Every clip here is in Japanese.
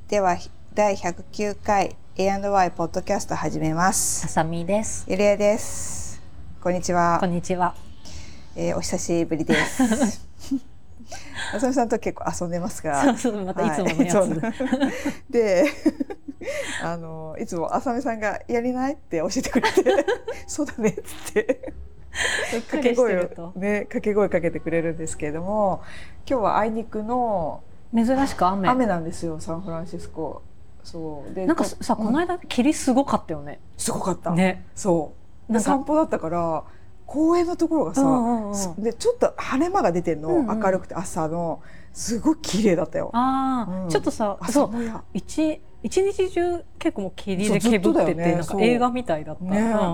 では第109回 A&Y ポッドキャスト始めます。 あさみです。 ゆりえです。こんにちは。 こんにちは。 お久しぶりです。あさみさんと結構遊んでますが、 そうまたいつものやつ、 はい、でいつもあさみさんがやりないって教えてくれてそうだねっつって掛け声かけてくれるんですけれども、今日はあいにくの珍しく雨なんですよ、サンフランシスコ。そうでなんかさ、この間霧すごかったよね。 すごかったね。 そうで散歩だったから公園のところがさ、でちょっと晴れ間が出てるの、明るくて朝のすごい綺麗だったよ。 ちょっとさ、そう一日中結構もう霧でけぶってて、なんか映画みたいだった、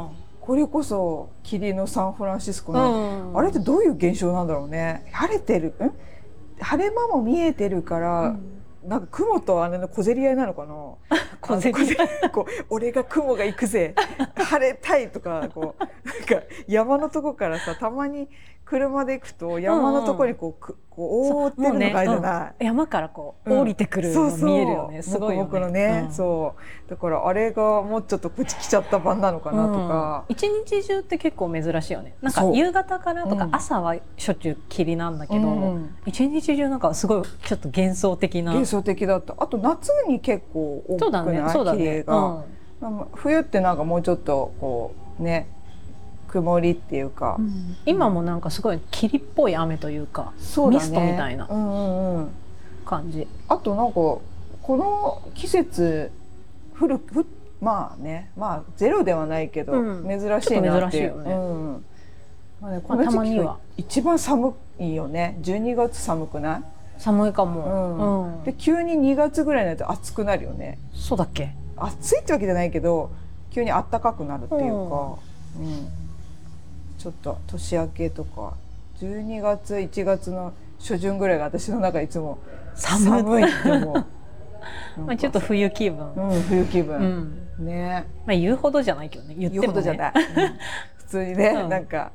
これこそ霧のサンフランシスコの、あれってどういう現象なんだろうね。晴れ間も見えてるから、なんか雲と姉の小競り合いなのかな。 小競り合い俺が雲が行くぜ晴れたいとか、なんか山のとこからさ、たまに車で行くと山のとこにこう覆ってるのがあるじゃない、 山からこう降りてくるの見えるよね。すごいよね。 僕のね、そうだからあれがもうちょっとプチ来ちゃった版なのかなとか、 一日中って結構珍しいよね。なんか夕方からとか朝はしょっちゅう霧なんだけど、一日中なんかすごいちょっと幻想的だった。あと夏に結構多くない？霧が、冬ってなんかもうちょっとこうね、曇りっていうか、 今もなんかすごい霧っぽい雨というか、ミストみたいな感じ。 あとなんかこの季節まあね、ゼロではないけど、珍しいなっていう。この時期は一番寒いよね。12月寒くない？ 寒いかも、 で急に2月ぐらいになると暑くなるよね。 そうだっけ？ 暑いってわけじゃないけど急に暖かくなるっていうか、ちょっと年明けとか12月1月の初旬ぐらいが私の中でいつも寒いって思う。 ちょっと冬気分、 冬気分、ね。 言うほどじゃないけどね。言ってもね、言うほどじゃない、 普通にね、なんか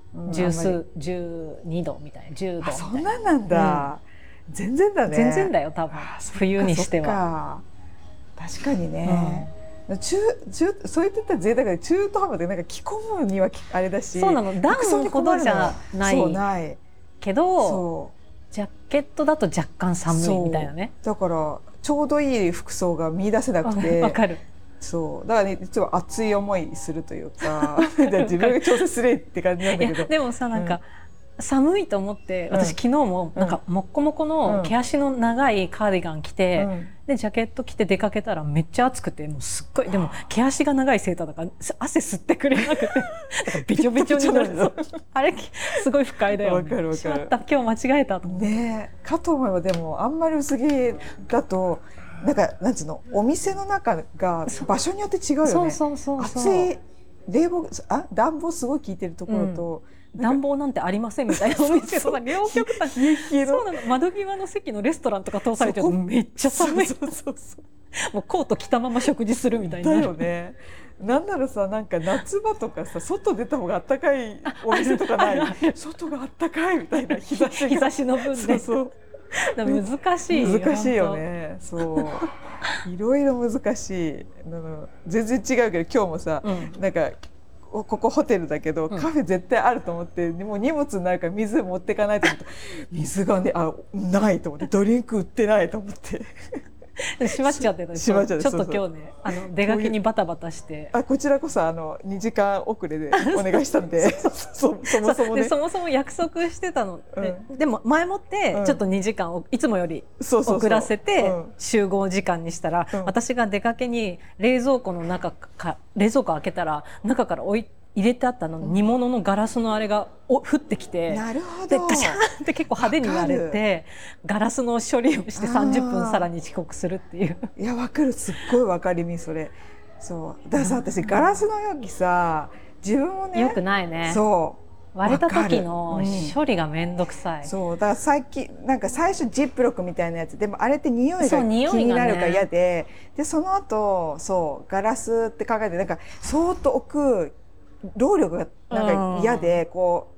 12度みたいな、10度みたいな。 そんなんだ、全然だね。 全然だよ多分、冬にしては。 確かにね、そう言ってたら贅沢で、中途半端でなんか着込むにはあれだし、 そうなの、ダウンほどじゃないけど、ジャケットだと若干寒いみたいなね。 だからちょうどいい服装が見出せなくて、 わかる。 そうだからね、実は熱い思いするというか自分が調整するって感じなんだけど。 でもさ、なんか、寒いと思って、私昨日もなんかもっこもこの毛足の長いカーディガン着て、でジャケット着て出かけたらめっちゃ暑くて、もうすっごい、でも毛足が長いセーターだから汗吸ってくれなくてだからべちょべちょになるあれすごい不快だよね。わかる。しまった、今日間違えたと思ってね。 かと思えば、でもあんまり薄着だとなんつうの、お店の中が場所によって違うよね。暑い暖房すごい効いてるところと、 暖房なんてありませんみたいなお店とか両極端。そうなの、窓際の席のレストランとか通されてるとめっちゃ寒い。もうコート着たまま食事するみたいな。 だよね。なんならさ、なんか夏場とかさ、外出た方が暖かいお店とかない？外が暖かいみたいな、日差しの分で。難しいよね。そういろいろ難しい。全然違うけど、今日もさ、なんかここホテルだけど、カフェ絶対あると思って、もう荷物になるから水持ってかないと思って、水がね、ないと思って、ドリンク売ってないと思って閉まっちゃってた。ちょっと今日ね、出かけにバタバタして、 こちらこそ2時間遅れでお願いしたんでそもそも約束してたのでも前もってちょっと2時間いつもより遅らせて集合時間にしたら、私が出かけに冷蔵庫開けたら中から入れてあった煮物のガラスのあれが降ってきて、でガシャンって結構派手に割れて、ガラスの処理をして30分さらに遅刻するっていう。 いや、わかる、すっごいわかりみそれ。そうだからさ、私ガラスの容器さ、自分もね、 よくないね。割れた時の処理がめんどくさい。 そうだから最近なんか最初ジップロックみたいなやつでも、あれって匂いが気になるから嫌で、その後ガラスって考えて、なんかそーっと置く労力がなんか嫌で、こ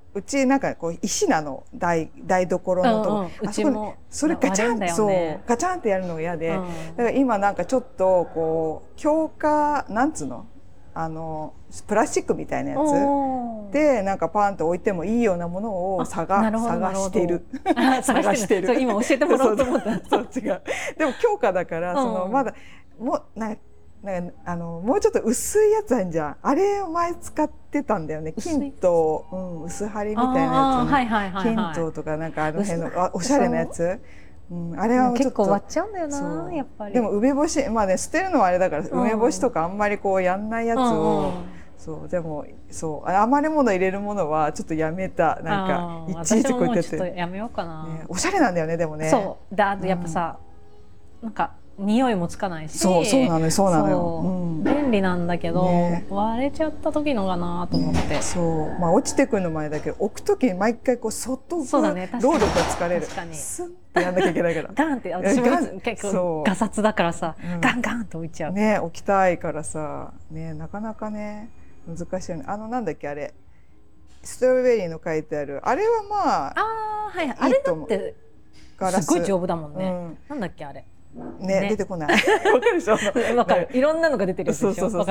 うちなんかこう石なの、台所のとこ、 うちもそれガチャン、そうガチャンってやるのが嫌で、だから今なんかちょっとこう強化なんつうの、プラスチックみたいなやつでなんかパンと置いてもいいようなものを探してる探してる。 今教えてもらおうと思った。 そう違う。でも強化だからまだもうちょっと薄いやつあるじゃん。あれを前使ってたんだよね。金と、薄張りみたいなやつ、金ととかなんか辺のおしゃれなやつ。あれは結構割っちゃうんだよな、やっぱり。でも梅干し、まあね、捨てるのはあれだから梅干しとかあんまりこうやんないやつを、そうでも余り物入れるものはちょっとやめた。なんかいちいちこうやってちょっとやめようかな。 おしゃれなんだよねでもね。 そうだ、やっぱさ、なんか匂いもつかないし、 そうなのよ、そうなのよ。 便利なんだけど、割れちゃった時のかなと思って。 まあ落ちてくるの前だけど、置く時に毎回こうそっと労力が疲れる。 確かに。 スンってやんなきゃいけないから。 ガンって、私も結構ガサツだからさ、ガンガンと置いちゃう。 ね、置きたいからさ、ね、なかなかね難しいよね。なんだっけあれ、ストロベリーの書いてあるあれはまあ、 はい、あれだってすごい丈夫だもんね。なんだっけあれ。 ね、出てこない。わかるでしょ。 わかる。いろんなのが出てるやつでしょ。 そう。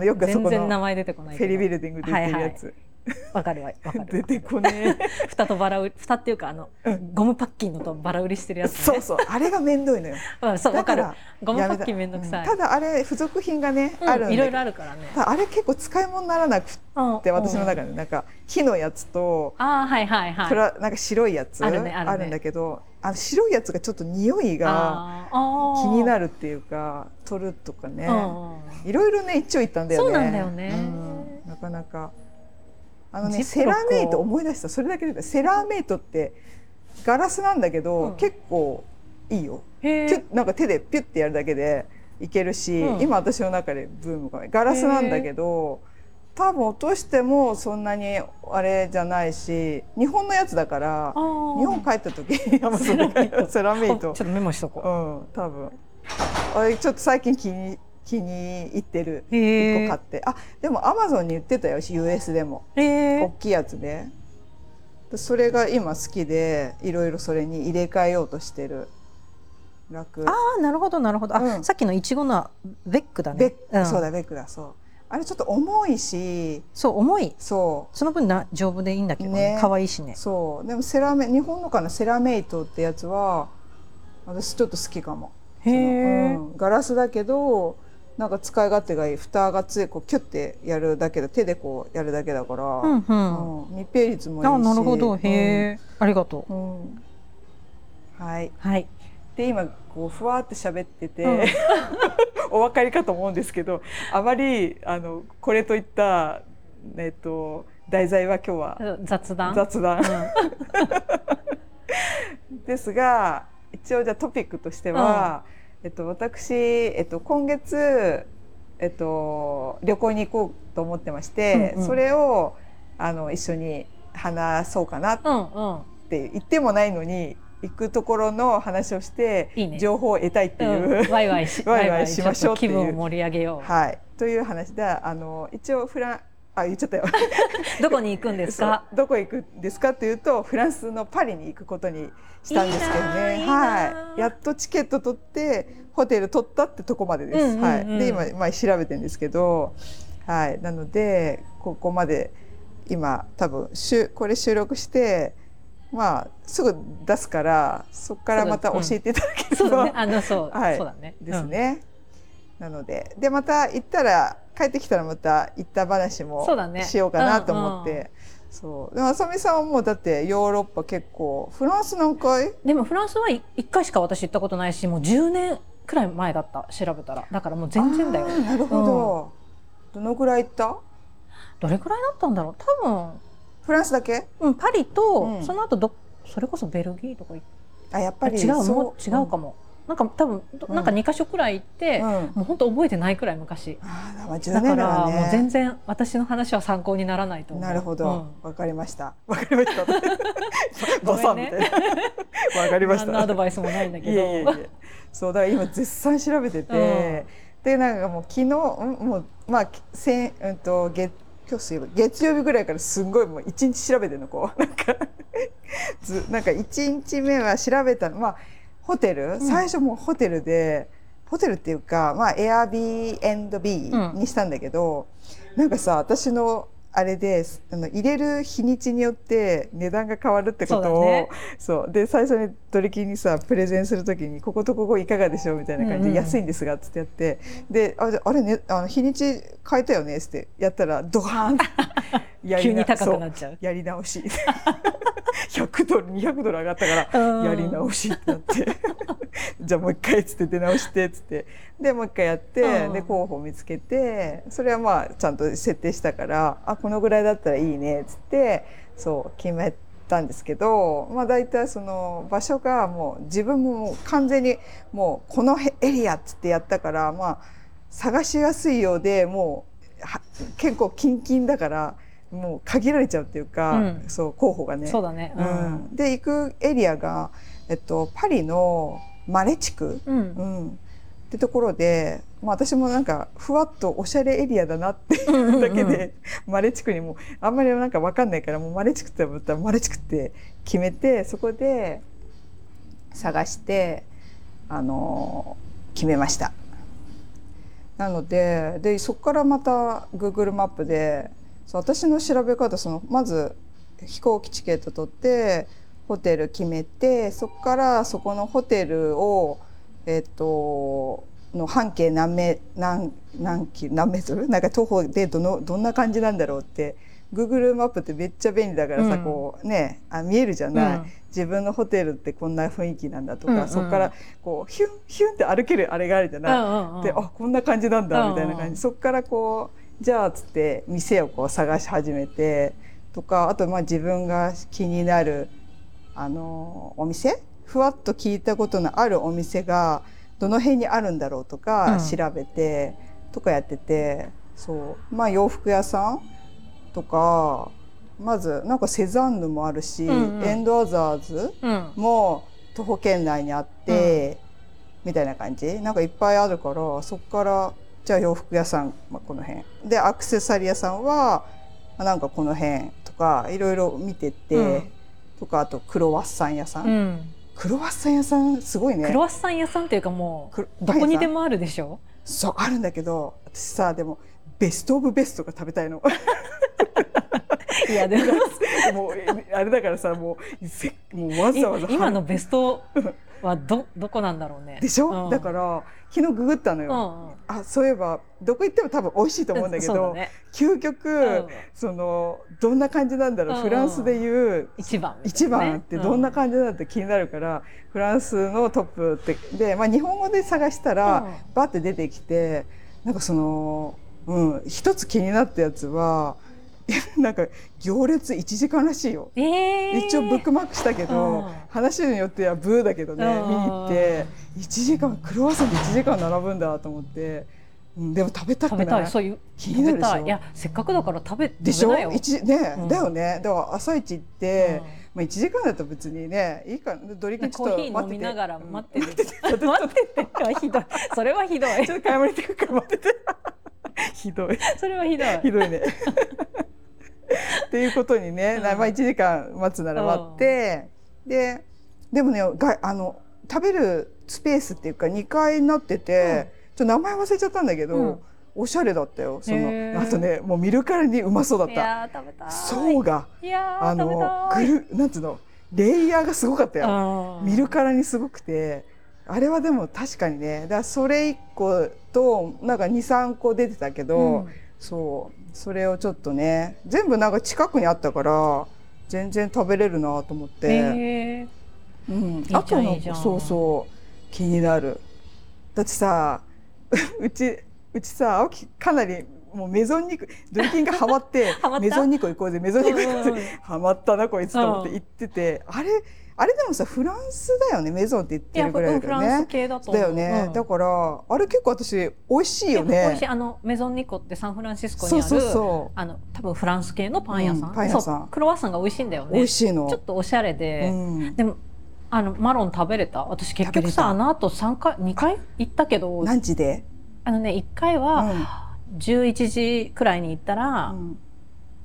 よくそこの全然名前出てこない。 フェリービルディングで言ってるやつ。 わかる。 出てこねえ。 蓋っていうかゴムパッキンのとバラ売りしてるやつ。 そうあれが面倒いのよ。 そうわかる。ゴムパッキン面倒くさい。 ただあれ付属品がねあるんで。 いろいろあるからね。 あれ結構使い物にならなくて、私の中でなんか木のやつとなんか白いやつあるんだけど、白いやつがちょっと匂いが気になるっていうか、取るとかね、いろいろね一長一短だよね。 そうなんだよね。 なかなかセラメイト思い出した。それだけでセラメイトってガラスなんだけど結構いいよ。なんか手でピュッてやるだけでいけるし、今私の中でブームがガラスなんだけど、多分落としてもそんなにあれじゃないし、日本のやつだから日本帰った時セラメイトちょっとメモしとこう。多分あれちょっと最近気に入ってる1個買って、でもアマゾンに売ってたよ、 US でも大きいやつで、それが今好きでいろいろそれに入れ替えようとしてる。楽。 なるほどなるほど。さっきのイチゴのベックだね。 そうだベックだ。そうあれちょっと重いし、 重い。その分丈夫でいいんだけどね、可愛いしね。 そうでも日本のかな、セラメイトってやつは私ちょっと好きかも。ガラスだけどなんか使い勝手がいい。蓋がこうキュッてやるだけで、手でこうやるだけだから密閉率もいいし。 なるほど。へえ、ありがとう。はい。で今こうふわって喋っててお分かりかと思うんですけど、あまりこれといった題材は今日は雑談ですが、一応じゃあトピックとしては、私、今月、旅行に行こうと思ってまして、それを一緒に話そうかなって言ってもないのに行くところの話をして情報を得たいっていう、 ワイワイしましょうっていう、 気分を盛り上げよう、という話で、一応言っちゃったよどこに行くんですか？ どこ行くんですかっていうと、フランスのパリに行くことにしたんですけどね。やっとチケット取ってホテル取ったってとこまでです。で今調べてるんですけど、なのでここまで今多分これ収録してすぐ出すから、そこからまた教えていただければ。 そうだね。 ですね。なのでまた行ったら帰ってきたらまた行った話もしようかなと思って。でもあさみさんはもうだってヨーロッパ結構、フランス何回？ でもフランスは1回しか私行ったことないし、もう10年くらい前だった、調べたら。だからもう全然だよ。 なるほど。どのくらい行った？ どれくらいだったんだろう。多分フランスだけ？ パリとその後それこそベルギーとか行って、 やっぱり違うかも。なんか多分なんか2カ所くらい行って、もう本当覚えてないくらい昔。だからもう全然私の話は参考にならないと思う。 なるほど、わかりました。わかりました。ごめんね。わかりました。 何のアドバイスもないんだけど。 そうだから今絶賛調べてて、でなんかもう昨日今日水曜日、月曜日ぐらいからすんごいもう一日調べてるのこうなんか1日目は調べたの、まあホテル、最初もうホテルで、ホテルっていうか、まあ Airbnb にしたんだけど、なんかさ、私のあれで入れる日にちによって値段が変わるってことを、そうで最初にドリキンにさプレゼンするときにこことここいかがでしょうみたいな感じで、安いんですがっつってやって、であれね日にち変えたよねってやったらドカーンって急に高くなっちゃう。 やり直し100ドル200ドル上がったからやり直しってなってじゃあもう一回っつって出直してっつってでもう一回やってで候補見つけて、それはまあちゃんと設定したからこのぐらいだったらいいねっつってそう決めたんですけど、まあ大体その場所がもう自分も完全にもうこのエリアっつってやったから、まあ探しやすいようでもう結構キンキンだから。もう限られちゃうっていうか、そう候補がね。 そうだね。 で行くエリアが、パリのマレ地区、ってところで、まあ、私もなんかふわっとおしゃれエリアだなっていうだけで、マレ地区にもあんまりなんか分かんないからもうマレ地区って思ったらマレ地区って決めてそこで探して決めました。なのでそこからまた Google マップで。私の調べ方まず飛行機チケット取ってホテル決めてそこからそこのホテルをの半径何メートルなんか徒歩でどんな感じなんだろうって Google マップってめっちゃ便利だからさ、こうね見えるじゃない、自分のホテルってこんな雰囲気なんだとか、そこからこうヒュンヒュンって歩けるあれがあるじゃない、でこんな感じなんだみたいな感じ、そこからこうじゃあつって店をこう探し始めてとか、あとまあ自分が気になるお店ふわっと聞いたことのあるお店がどの辺にあるんだろうとか調べて、とかやってて、そうまあ洋服屋さんとかまずなんかセザンヌもあるし、エンドアザーズも徒歩圏内にあって、みたいな感じなんかいっぱいあるから、そこからじゃあ洋服屋さん、この辺でアクセサリー屋さんはなんかこの辺とかいろいろ見てて、とかあとクロワッサン屋さん、クロワッサン屋さんすごいね。 クロワッサン屋さんっていうかもうどこにでもあるでしょ。 そうあるんだけど私さでもベストオブベストが食べたいの。 いやでももうあれだからさもうわざわざ今のベストはどこなんだろうね。 でしょ、だから昨日ググったのよ、そういえばどこ行っても多分美味しいと思うんだけど、究極どんな感じなんだろう、フランスでいう一番ってどんな感じなんだって気になるから、フランスのトップってで、日本語で探したらバッて出てきて、なんか一つ気になったやつはなんか行列1時間らしいよ、一応ブックマークしたけど、話によってはブーだけどね、見に行って1時間クロワッサンで1時間並ぶんだと思って、でも食べたくない、 そういう気になるでしょ。 いやせっかくだから食べでしょ、 ね、 だよね。だから朝一行って、1時間だと別にねいいから、ドリンクちょっと待ってて、 コーヒー飲みながら待っててひどい、それはひどい。 ちょっと買い物行ってくるから待っててひどい、 それはひどいねっていうことにね、1時間待つなら待って、でもね食べるスペースっていうか2階になってて、ちょっと名前忘れちゃったんだけど、おしゃれだったよ。あとねもう見るからにうまそうだった。 いや食べたい。 層がなんつうのレイヤーがすごかったよ。見るからにすごくて、あれはでも確かにね、だからそれ1個となんか 2,3 個出てたけど、それをちょっとね全部なんか近くにあったから全然食べれるなと思って、あとのそう気になる。だってさうちさ青木かなりもうメゾン2個ドリキンがハマってメゾン2個行こうぜメゾン2個行こうぜハマったなこいつと思って行ってて、あれでもさフランスだよね、メゾンって言ってるぐらいだからね。 フランス系だと思う。 だよね、だからあれ結構私美味しいよね。 美味しい。メゾンニコってサンフランシスコにある多分フランス系のパン屋さん、クロワッサンが美味しいんだよね。 美味しいの。 ちょっとおしゃれで、でもマロン食べれた。私結局さあと2回行ったけど。 何時で？ 1回は11時くらいに行ったら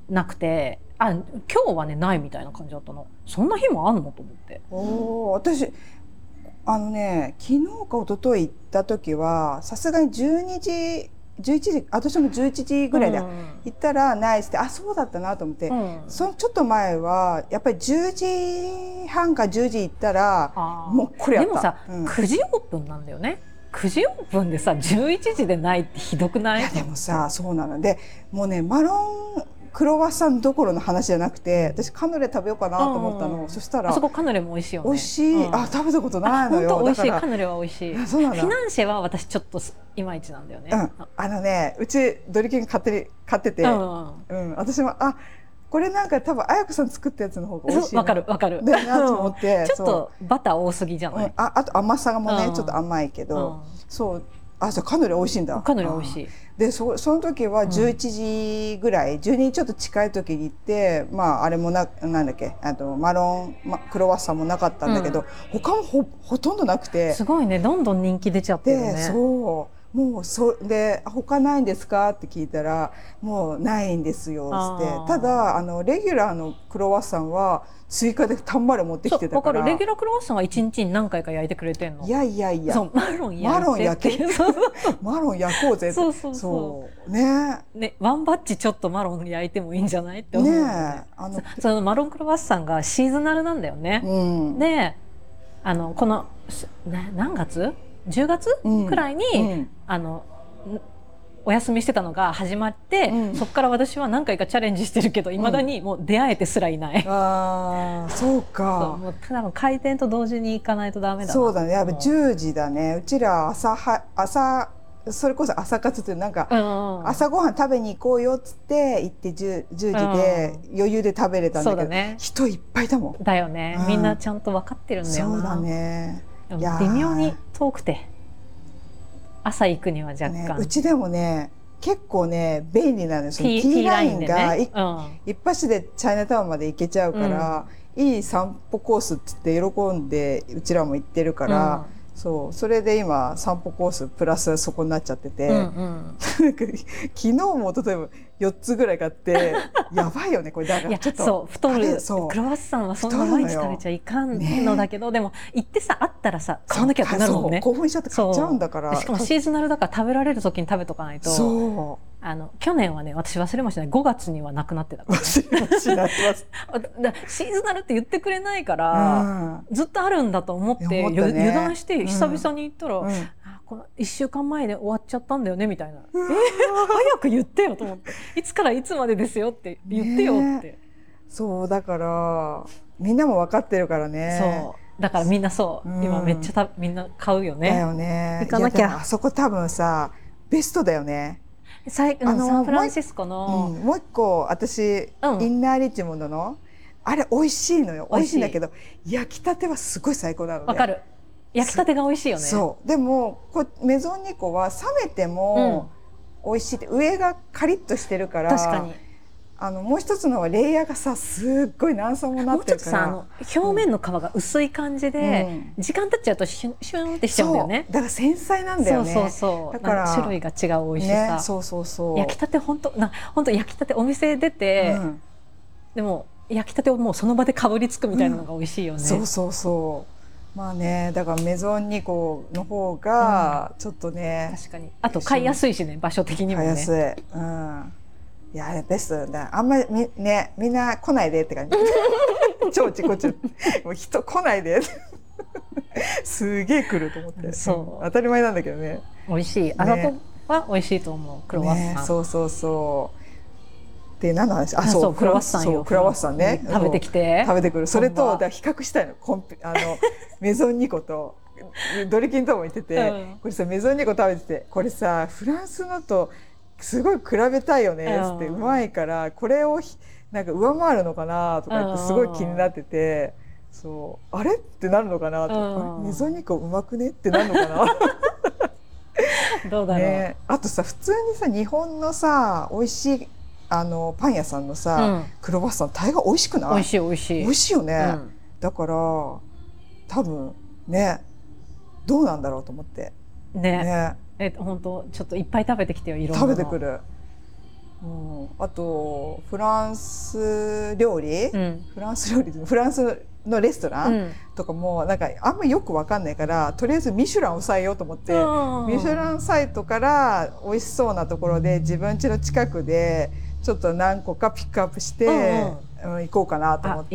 なくて、今日はねないみたいな感じだったの。そんな日もあんのと思って。 私昨日か一昨日行った時はさすがに12時11時、私も11時ぐらいで行ったらないって、そうだったなと思って、そのちょっと前はやっぱり10時半か10時行ったらもうこれやった。 でもさ、9時オープンなんだよね。9時オープンでさ11時でないってひどくない？ いやでもさ、そうなので、もうねマロンクロワッサンどころの話じゃなくて、私カヌレ食べようかなと思ったの。そしたらあそこカヌレも美味しいよね。 美味しい。食べたことないのよ。 本当美味しい。カヌレは美味しい。 そうなんだ。 フィナンシェは私ちょっといまいちなんだよね。 うちドリキン買ってて、私もこれなんか多分綾子さん作ったやつの方が美味しい。 わかるわかる。 でなと思って、 ちょっとバター多すぎじゃない？ あと甘さもねちょっと甘いけど、そう。じゃカヌレ美味しいんだ。 カヌレ美味しい。 でその時は11時ぐらい、12時ちょっと近い時に行って、あれもなんだっけ、マロン、クロワッサンもなかったんだけど、他もほとんどなくて。 すごいね、どんどん人気出ちゃってるね。 そう。もうで他ないんですかって聞いたらもうないんですよって。ただレギュラーのクロワッサンは追加でたんまり持ってきてたから。 わかる。レギュラークロワッサンは1日に何回か焼いてくれてんの。 いやそうマロン焼けマロン焼こうぜって。そうねワンバッチちょっとマロン焼いてもいいんじゃないって思うね。そのマロンクロワッサンがシーズナルなんだよね。でこの何月10月くらいに、お休みしてたのが始まって、そこから私は何回かチャレンジしてるけどいまだにもう出会えてすらいない。 そうか。 もう多分開店と同時に行かないとダメだな。 そうだね。やっぱ10時だね。うちら朝それこそ朝活ってなんか、朝ごはん食べに行こうよっつって行って 10時で余裕で食べれたんだけど、人いっぱいだもん。 だよね。みんなちゃんと分かってるんだよな。 そうだね。 微妙に遠くて朝行くには若干、 うちでもね結構ね便利なんですよ。T ラインが一発でチャイナタウンまで行けちゃうから、いい散歩コースっつって喜んでうちらも行ってるから、それで今散歩コースプラスそこになっちゃってて、昨日も例えば4つぐらい買ってやばいよねこれ。だからちょっと太る。クロワッサンはそんな毎日食べちゃいかんのだけど、でも行ってさあったらさ買わなきゃってなるもんね。 興奮しちゃって買っちゃうんだから。 しかもシーズナルだから食べられる時に食べとかないと。去年はね私忘れもしない5月にはなくなってたから、シーズナルって言ってくれないから、ずっとあるんだと思って油断して久々に行ったら、この1週間前で終わっちゃったんだよねみたいな。早く言ってよと思って、いつからいつまでですよって言ってよって。 そうだからみんなも分かってるからね。 そうだからみんな今めっちゃみんな買うよね。 だよね。 行かなきゃ。 あそこ多分さベストだよね。 サンフランシスコのもう一個私インナーリッチモンドのあれ美味しいのよ。美味しいんだけど焼きたてはすごい最高なのね。 わかる。焼きたてが美味しいよね。 そうでもメゾンニコは冷めても美味しいって、上がカリッとしてるから。確かにもう一つのはレイヤーがさすっごい何層もなってるから、 もうちょっとさ表面の皮が薄い感じで、時間経っちゃうとシュンってしちゃうんだよね。 だから繊細なんだよね。だから種類が違う美味しさ。焼きたて本当焼きたてお店出て、でも焼きたてをもうその場でかぶりつくみたいなのが美味しいよね。 まあね、だからメゾンニコの方がちょっとね、 確かにあと買いやすいしね、場所的にもね。 買いやすい。いやベストだ。あんまりみんな来ないでって感じ。超ちこちもう人来ないで。すげえ来ると思って。当たり前なんだけどね。 美味しい。あそこは美味しいと思う。クロワッサン。 そう。で何の話？ クロワッサンよ。 クロワッサンね。 食べてきて。 食べてくる。それと比較したいの。メゾンニコとドリキンとも言ってて、これさメゾンニコ食べてて、これさフランスのとすごい比べたいよねって、うまいからこれをなんか上回るのかなとか言ってすごい気になってて、あれってなるのかなと、メゾンニコうまくねってなるのかな。 どうだろう。 あとさ普通にさ日本のさ美味しいパン屋さんのさ、クロワッサン大概美味しくない？ 美味しい美味しい。 美味しいよね。だから多分ねどうなんだろうと思って。 ね。本当ちょっといっぱい食べてきてよ。いろんな食べてくる。 あとフランス料理のレストランとかもなんかあんまりよく分かんないから、とりあえずミシュランを抑えようと思って、ミシュランサイトから美味しそうなところで自分家の近くでちょっと何個かピックアップして行こうかなと思って、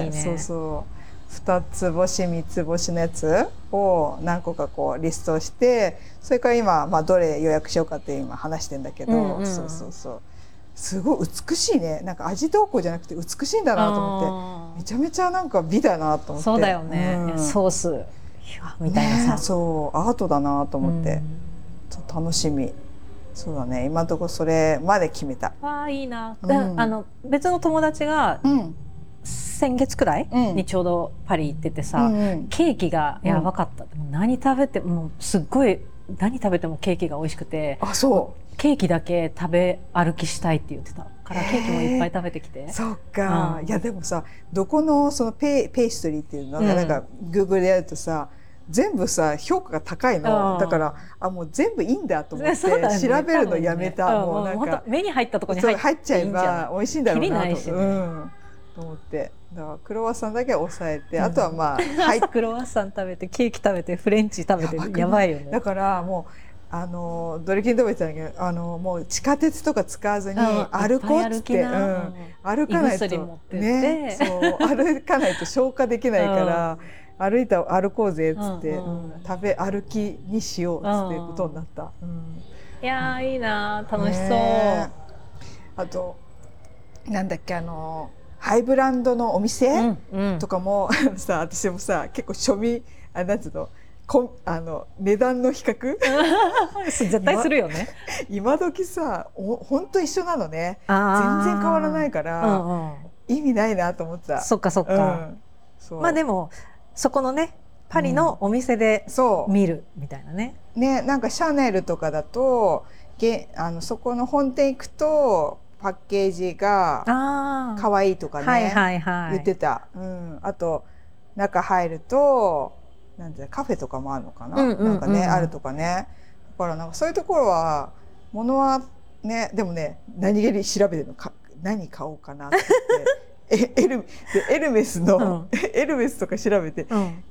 そうそう2つ星3つ星のやつを何個かこうリストして、それから今、どれ予約しようかって今話してんだけど、そうそうそう、すごい美しいね。なんか味どうこうじゃなくて美しいんだなと思って、めちゃめちゃなんか美だなと思って。 そうだよね、ソースみたいなさ、 ね、そうアートだなと思って、楽しみ。そうだね、今のところそれまで決めた。 わあいいな、別の友達が、先月くらいにちょうどパリ行っててさ、ケーキがやばかった、何食べてもすっごい何食べてもケーキが美味しくて、 あ、そう、 ケーキだけ食べ歩きしたいって言ってたからケーキもいっぱい食べてきて。 そっか、いやでもさ、どこのそのペーストリーっていうのがなんか Google でやるとさ、全部さ評価が高いの、だからもう全部いいんだと思って調べるのやめた。もうなんか目に入ったところに入っちゃえば美味しいんだろうなと思って、だからクロワッサンだけ抑えて、あとは朝クロワッサン食べてケーキ食べてフレンチ食べてやばいよね。 だからもうドリキンでも言ってたんだけど、もう地下鉄とか使わずに歩こうっつって、歩かないとね、そう歩かないと消化できないから歩こうぜっつって、歩きにしようっつってことになった。 いやいいな、楽しそう。 あとなんだっけ、ハイブランドのお店とかもさ、私もさ結構庶民なんつうの、値段の比較絶対するよね。 今時さ本当一緒なのね。全然変わらないから意味ないなと思ってた。 そっかそっか。まあでもそこのねパリのお店で見るみたいなね。 なんかシャネルとかだとそこの本店行くとパッケージが可愛いとかね言ってた。あと中入るとなんてカフェとかもあるのかな、なんかねあるとかね。だからなんかそういうところは物はね、でもね何気に調べてるの何買おうかなって言ってエルメスとか調べて、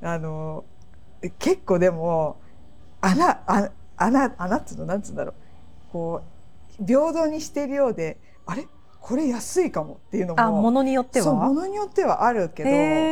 結構でも穴っつうのなんつうんだろう、こう平等にしているようで、あれこれ安いかもっていうのも物によっては物によってはあるけど、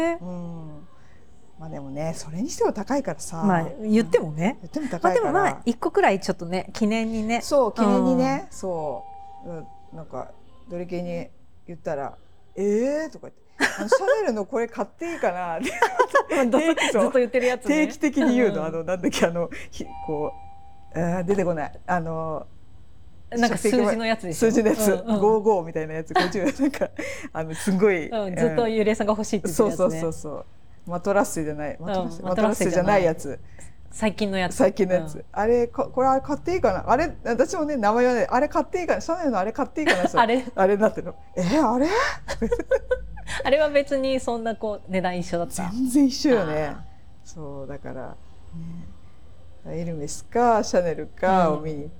まあでもねそれにしては高いからさ、 言ってもね、 高いから、 でも1個くらいちょっとね記念にね、 そう記念にね、そうなんかどれ系に言ったらとか言って。シャネルのこれ買っていいかなってずっと言ってるやつね。 定期的に言うの、なんだっけこう出てこない、 なんか数字のやつでしょ。 数字のやつ、55みたいなやつ、50なんかすごい、 ずっとゆりえさんが欲しいって言ってるやつね。 そうマトラッセじゃないマトラッセじゃないやつ、 最近のやつ、 あれこれ買っていいかな、あれ私もね名前はね、あれ買っていいかな、シャネルのあれ買っていいかな、あれなってるの、あれあれは別にそんなこう値段一緒だった？ 全然一緒よね。そうだからエルメスかシャネルかを見に行って、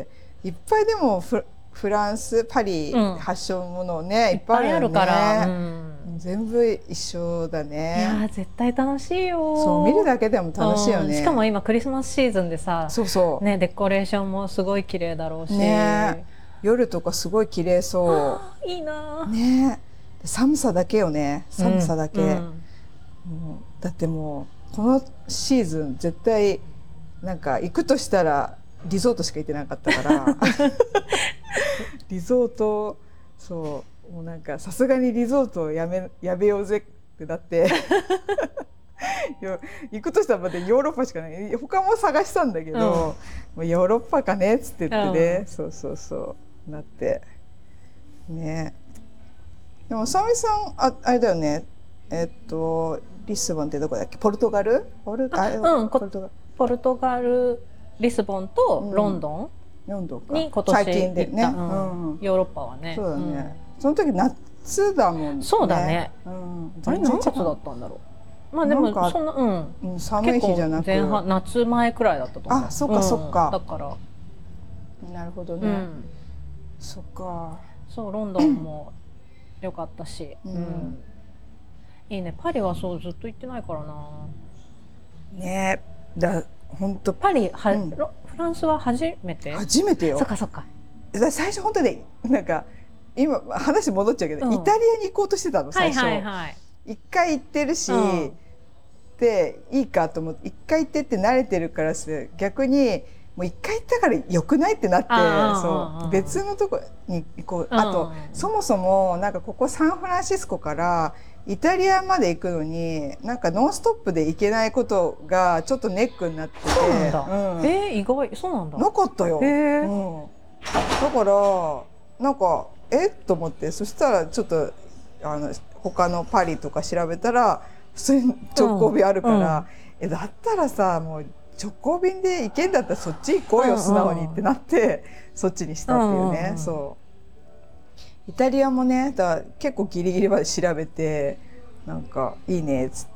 いっぱいでもフランスパリ発祥のものをね、いっぱいあるから、全部一緒だね。 いや絶対楽しいよ。 そう見るだけでも楽しいよね。 しかも今クリスマスシーズンでさ、ね、デコレーションもすごい綺麗だろうし、 夜とかすごい綺麗そう。 いいなね。寒さだけよね、寒さだけ。だってもうこのシーズン絶対なんか行くとしたらリゾートしか行ってなかったからリゾート、そうもうなんかさすがにリゾートをやめようぜってだって行くとしたらまたヨーロッパしかない、他も探したんだけど、もうヨーロッパかねっつって言ってね、そうなってね。でもサミさんあれだよね、リスボンってどこだっけ、ポルトガル？ポルトガル、リスボンとロンドンに今年行った。ヨーロッパはね。 そうだね。その時夏だもんね。 そうだね。あれ何月だったんだろう。まあでもそんな寒い日じゃなく前半夏前くらいだったと思う。 あ、そっか。 だからなるほどね。 そっか。 そうロンドンも良かったし、いいね。パリはそうずっと行ってないからな。 ね本当パリフランスは初めて？ 初めてよ。 そっかそっか。 最初本当になんか今話戻っちゃうけど、イタリアに行こうとしてたの最初。一回行ってるし、でいいかと思って一回行ってって慣れてるから逆にもう一回行ったからよくないってなって、そう別のとこに行こう。あとそもそもなんかここサンフランシスコからイタリアまで行くのになんかノンストップで行けないことがちょっとネックになってて。そうなんだ。意外。そうなんだ。 なかったよ。だからなんかと思って、そしたらちょっと他のパリとか調べたら普通に直行便あるから、だったらさもう直行便で行けんだったらそっち行こうよ素直にってなってそっちにしたっていうね。そうイタリアもね結構ギリギリまで調べてなんかいいねっつって、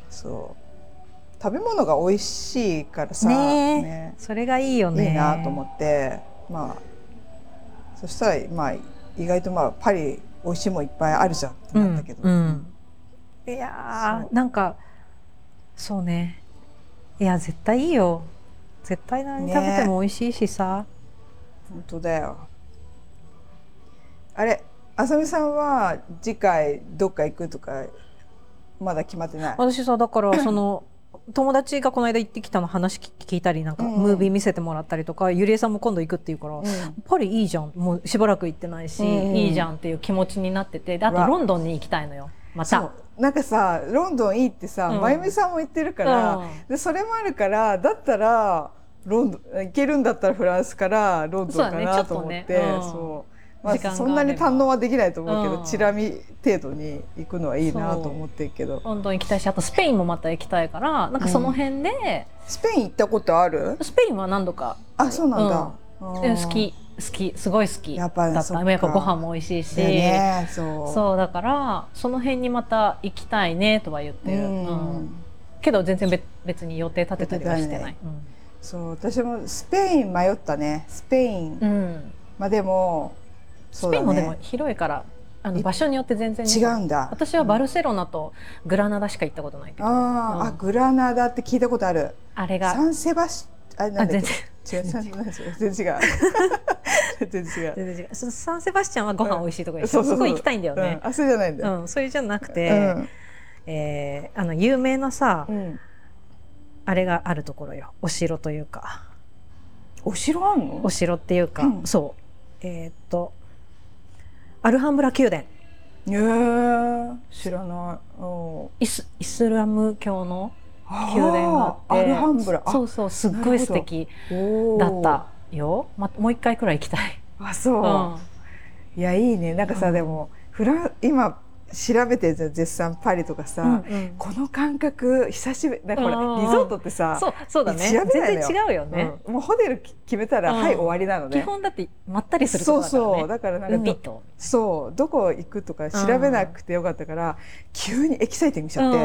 そう食べ物が美味しいからさ、ねそれがいいよね。 いいなと思って、まあそしたらまあ意外とパリ美味しいもんいっぱいあるじゃんってなんだけど、 いやなんかそうね。いや絶対いいよ。絶対何食べても美味しいしさ。 本当だよ。あれ、あさみさんは次回どっか行くとかまだ決まってない？ 私さだからその友達がこの間行ってきたの話聞いたりなんかムービー見せてもらったりとか、ゆりえさんも今度行くっていうから、パリいいじゃん、もうしばらく行ってないし、いいじゃんっていう気持ちになってて、であとロンドンに行きたいのよまた。 なんかさロンドンいいってさ、まゆみさんも言ってるから、でそれもあるからだったらロンドン行けるんだったらフランスからロンドンかなと思って、まあ、そんなに堪能はできないと思うけど、チラ見程度に行くのはいいなと思ってるけど。 ロンドン行きたいし、あとスペインもまた行きたいから、なんかその辺で、 スペイン行ったことある？ スペインは何度か。 あ、そうなんだ。 好きすごい好きだった。やっぱご飯も美味しいし、そうだからその辺にまた行きたいねとは言ってる。けど全然別に予定立てたりはしてない。 そう私もスペイン迷ったね。スペイン、まあでもスペインもでも広いから場所によって全然違うんだ。 私はバルセロナとグラナダしか行ったことないけど。 グラナダって聞いたことある。 あれがサンセバス全然違う。全然違う。全然違う。 サンセバスチャンはご飯美味しいところでしょ。そこ行きたいんだよね。 それじゃないんだよ。 それじゃなくて、有名なさ、あれがあるところよ。お城というか。 お城あんの？ お城っていうか、そうアルハンブラ宮殿。 知らない。 イスラム教の宮殿があって、 アルハンブラ、 そうすっごい素敵だったよ。もう一回くらい行きたい。 あ、そう。いやいいね。なんかさでも今調べて絶賛パリとかさ、この感覚久しぶり。だからリゾートってさ、 そうだね。全然違うよね。 もうホテル決めたらはい終わりなのね。 基本だってまったりするとこだからね。 そうだからなんかどこ行くとか調べなくてよかったから急にエキサイティングしちゃって、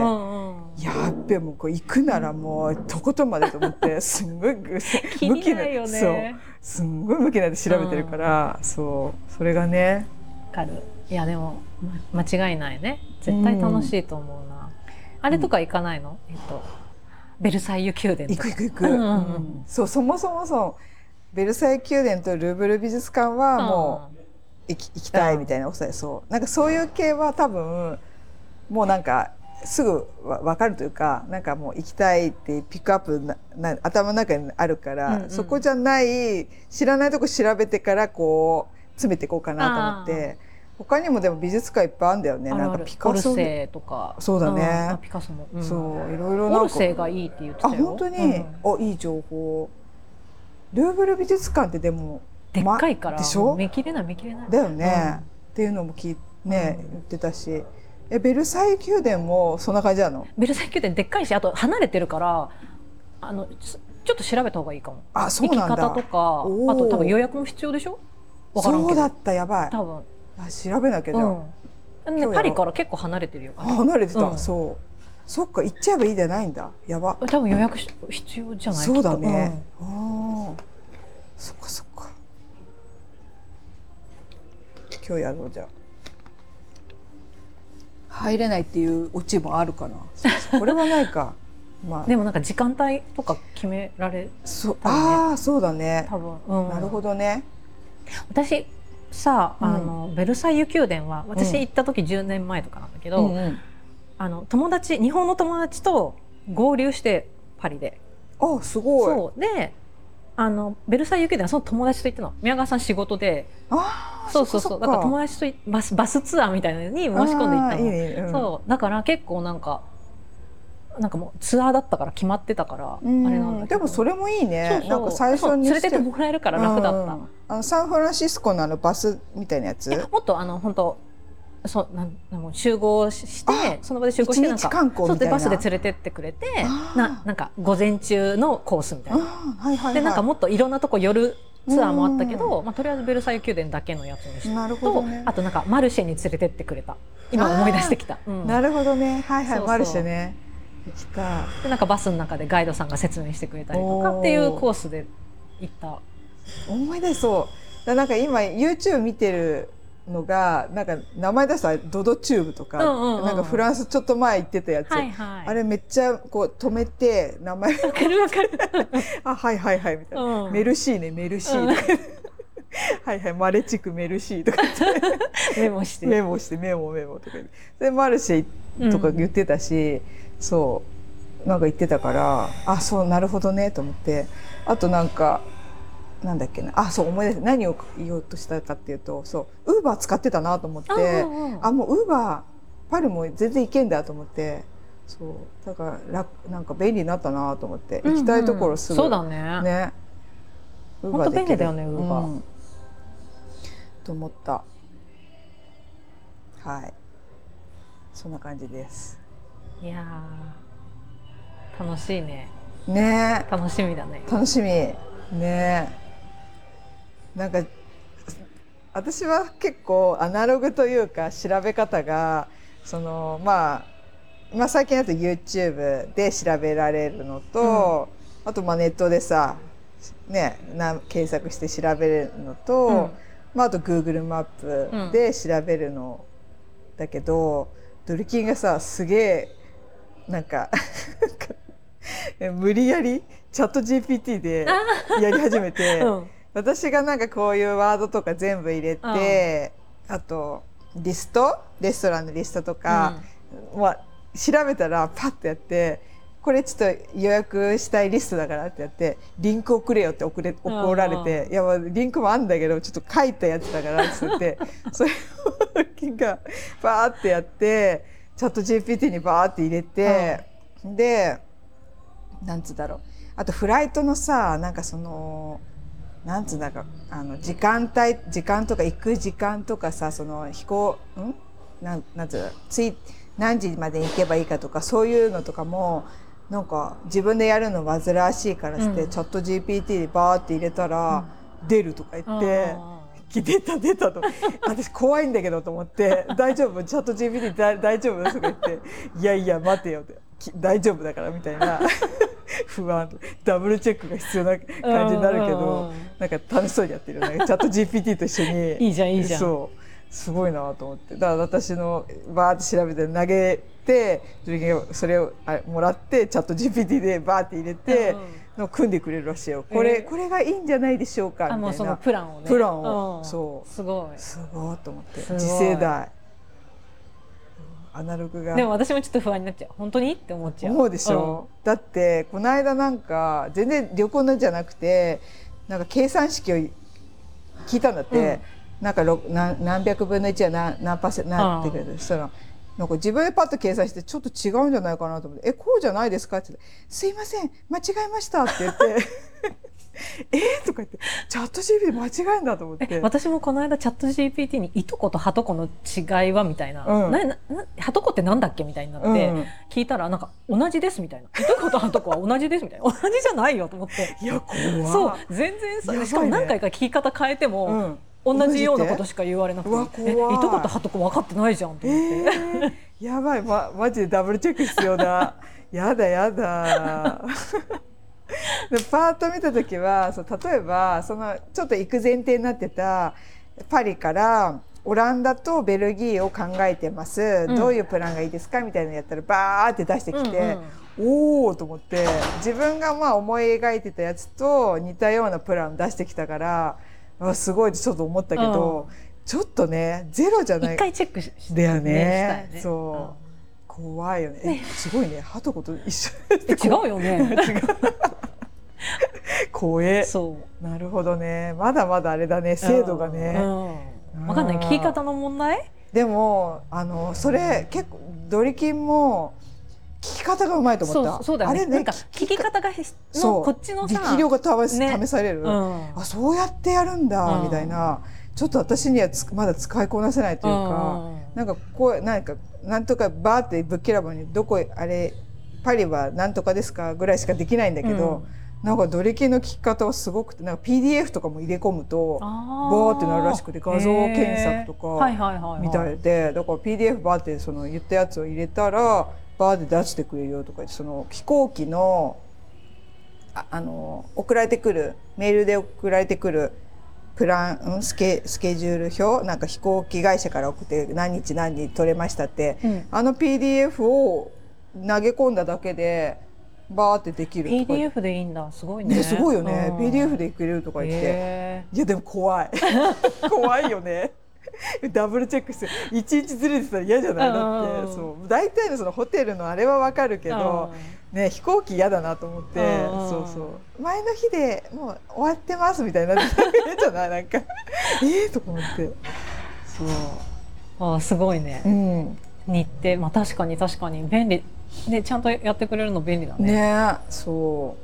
やっべもう行くならもうとことんまでと思ってすんごい気になるよね。 すんごい向きなんで調べてるから、それがね。 わかる。いやでも間違いないね。絶対楽しいと思うな。あれとか行かないの？ベルサイユ宮殿とか。 行く。そもそもベルサイユ宮殿とルーブル美術館はもう行きたいみたいななんかそういう系は多分もうなんかすぐ分かるというか、なんかもう行きたいってピックアップ頭の中にあるから、そこじゃない知らないとこ調べてからこう詰めていこうかなと思って。他にもでも美術館いっぱいあるんだよね。なんかピカソ、 オルセとか。 そうだね。 ピカソも。 そういろいろなんか。 オルセがいいって言ってたよ。 本当に。いい情報。ルーブル美術館ってでもでっかいから。 でしょ？ 見切れない。 だよね。っていうのも言ってたし。ベルサイユ宮殿もそんな感じなの？ ベルサイユ宮殿でっかいし、あと離れてるからちょっと調べた方がいいかも。 そうなんだ。 行き方とか、あと多分予約も必要でしょ？ そうだった、やばい。 多分。 調べなきゃじゃん。 パリから結構離れてるよ。 離れてた。そっか、行っちゃえばいいじゃないんだ。やば。 多分予約必要じゃない？ そうだね。そっか。 今日やろうじゃあ。入れないっていうオチもあるかな。これはないか。まあ、 でもなんか時間帯とか決められたね。 ああそうだね。 多分、 なるほどね。 私さベルサイユ宮殿は私行った時10年前とかなんだけど、友達日本の友達と合流してパリで。 あすごい。 そうでベルサイユ宮殿はその友達と行ったの。宮川さん仕事で。そうだから友達とバスツアーみたいなのに申し込んで行ったの。そうだから結構なんかもうツアーだったから決まってたからあれなんだけど。 でもそれもいいね。なんか最初に連れてってもらえるから楽だった。 サンフランシスコのバスみたいなやつ？ もっと本当もう集合してその場で集合して一日観光みたいな。 バスで連れてってくれてなんか午前中のコースみたいな。でなんかもっといろんなとこ寄るツアーもあったけど、とりあえずベルサイユ宮殿だけのやつにしてと、あとなんかマルシェに連れてってくれた。今思い出してきた。 なるほどね。はいはい、マルシェね。行きた。 でなんかバスの中でガイドさんが説明してくれたりとかっていうコースで行った。 思い出そう。なんか今 YouTube 見てるのがなんか名前出したらドドチューブとか、なんかフランスちょっと前行ってたやつ、あれめっちゃこう止めて名前わかるあはいはいはいみたいな、メルシーねメルシーとかはいはいマレチクメルシーとかメモしてメモとかでマルシェとか言ってたし、そうなんか言ってたからあそうなるほどねと思って、あとなんかなんだっけなあそう思い出して何を言おうとしたかっていうとそうウーバー使ってたなと思ってあもうウーバーパリも全然行けんだと思ってそうだからなんか便利になったなと思って行きたいところすぐそうだねウーバーできる本当便利だよねウーバー、 と思ったはいそんな感じです。 いや楽しいね楽しみだね楽しみねなんか私は結構アナログというか調べ方がまあ最近だと YouTube で調べられるのと、あとネットでさね検索して調べれるのと、あと Google マップで調べるのだけど、ドルキンがさすげえなんか無理やりチャット GPT でやり始めて。私がなんかこういうワードとか全部入れて、あとレストランのリストとか、調べたらパッとやってこれちょっと予約したいリストだからってやってリンク送れよって怒られて、いやリンクもあんだけどちょっと書いたやつだからって言ってそれを金がバーってやってチャット GPT にバーって入れて、でなんつうんだろうあとフライトのさなんかなんつうんだか時間とか行く時間とかさ飛行なんつうの何時まで行けばいいかとかそういうのとかもなんか自分でやるの煩わしいからして、チャット GPT でバーって入れたら、出るとか言って出たと私怖いんだけどと思って大丈夫チャット GPT 大丈夫とか言っていや待てよって大丈夫だからみたいな不安ダブルチェックが必要な感じになるけどなんか楽しそうにやってるねチャット GPT と一緒にいいじゃんそうすごいなと思ってだから私のバーって調べて投げてそれをもらってチャット GPT でバーって入れて、組んでくれるらしいよこれがいいんじゃないでしょうかみたいなもうそのプランをねそうすごいと思って次世代アナログがでも私もちょっと不安になっちゃう本当にって思っちゃう思うでしょ、だってこの間なんか全然旅行のじゃなくてなんか計算式を聞いたんだって、なんか何百分の1は何パーセントなってくれるそしたらなんか自分でパッと計算してちょっと違うんじゃないかなと思って「こうじゃないですか?」って言って「すいません間違えました」って言ってとか言ってチャット GPT 間違えんだと思って私もこの間チャット GPT にいとことはとこの違いはみたいな、はとこってなんだっけみたいになって、聞いたらなんか同じですみたいないとことはとこは同じですみたいな同じじゃないよと思っていや怖そう全然しかも何回か聞き方変えても、同じようなことしか言われなくていとことはとこ分かってないじゃんと思って、 やばい、マジでダブルチェック必要だやだでパーッと見た時は例えばちょっと行く前提になってたパリからオランダとベルギーを考えてます、どういうプランがいいですかみたいなのやったらバーって出してきて、おおと思って、自分がまあ思い描いてたやつと似たようなプラン出してきたから、すごいちょっと思ったけど、ちょっとねゼロじゃない。 一回チェックしてだよね。そう、怖いよね。すごいね。ハトコと一緒。 違うよね。違う。 怖え。なるほどね。まだまだあれだね。精度がね。 わかんない。聞き方の問題？ でもそれ結構ドリキンも聞き方がうまいと思った。 そうだよね。なんか聞き方がこっちのさ力量が試される。あ、そうやってやるんだみたいな。ちょっと私にはまだ使いこなせないというか、なんかこうなんとかバーってぶっきらぼうにどこあれパリはなんとかですかぐらいしかできないんだけど、なんかドリキンの聞き方はすごくて、なんか PDF とかも入れ込むとバーってなるらしくて、画像検索とかみたいで、だから PDF バーってその言ったやつを入れたらバーで出してくれるよとか言って、その飛行機の送られてくるメールで送られてくるプランスケジュール表、なんか飛行機会社から送って何日何日取れましたって、PDF を投げ込んだだけでバーってできるとか。 PDF でいいんだ。すごいね。 すごいよね。PDF でいけるとか言って、いやでも怖い怖いよね。ダブルチェックして一日ずれてたら嫌じゃない？だってそう大体のそのホテルのあれはわかるけど、ね、飛行機嫌だなと思って、前の日でもう終わってますみたいな嫌じゃない？なんかとか思って。 そう、すごいね。日程、まあ確かに便利ね、ちゃんとやってくれるの便利だね。 ね、そう。